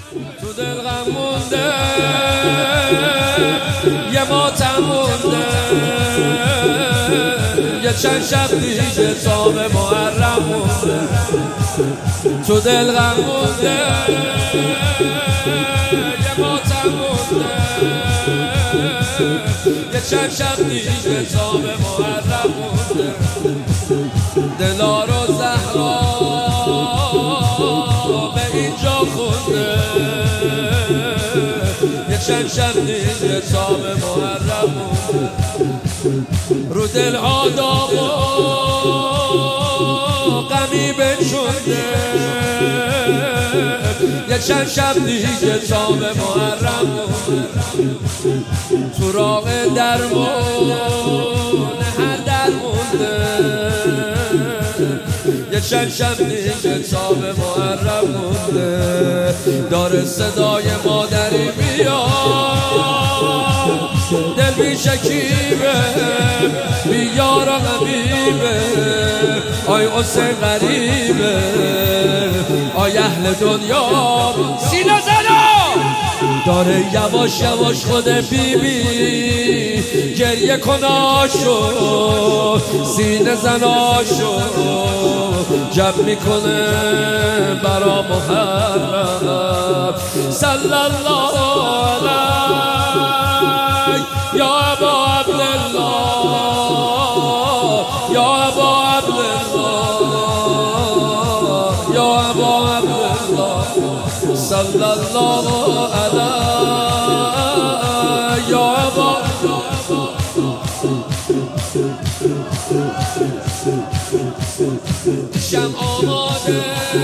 تو دل غم مونده یه ماتم مونده یه چند شب دیگه تا به محرم مونده تو دل غم مونده یه ماتم مونده یه چند شب دیگه تا به محرم مونده دلار و زهرا به اینجا خونده یه چند شب دیگه تا به محرم مونده رو دلها داغ و غمی بنشونده یه چند شب دیگه تا به محرم مونده تو راه درمون هر در مونده یه چند شب دیگه تا به محرم مونده داره صدای مادری میاد دل بی شکیبه بی یار و غمیبه آی حسین غریبه آی اهل دنیا سینه زنا داره یواش یواش خود بیبی گریه کناشو سینه زناشو جمع میکنه برا محرم صلی الله علیه یا ابا عبدالله یا ابا عبدالله یا ابا عبدالله صلی الله علیه یا ابا میشم آماده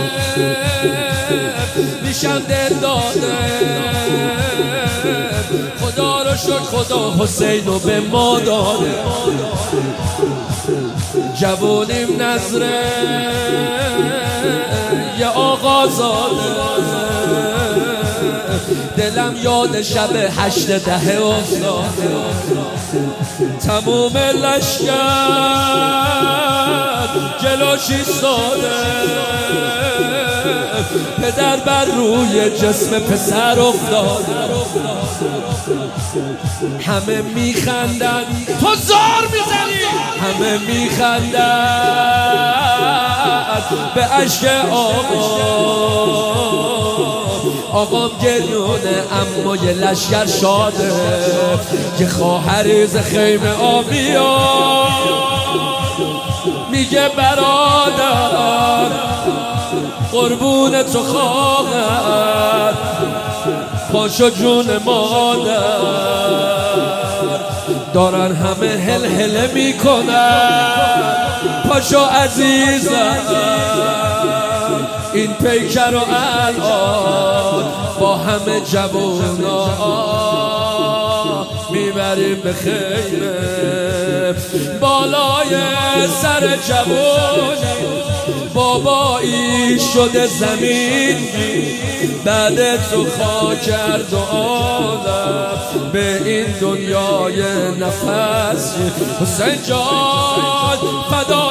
میشم دل داده خدا رو شکر خدا حسین رو به ما داده جوانیم نظره یه آقا زاده دلم یاد شب 8/10 افتاده تموم لشکر جلوش ایستاده پدر بر روی جسم پسر افتاده همه میخندن تو زار میزنی همه میخندن به عشق آقام گریونه اما یه لشکر شاده که خواهری ز خیمه آبیا میگه برادر قربون تو خواهر پاشو جون مادر دارن همه هل میکنن پاشو عزیزم این پیکر رو الان با همه جوانا میبریم به خیمه بالای سر جوانی بابایی شده زمین بعد تو خاکر و آدم به این دنیای نفس حسین جان فدا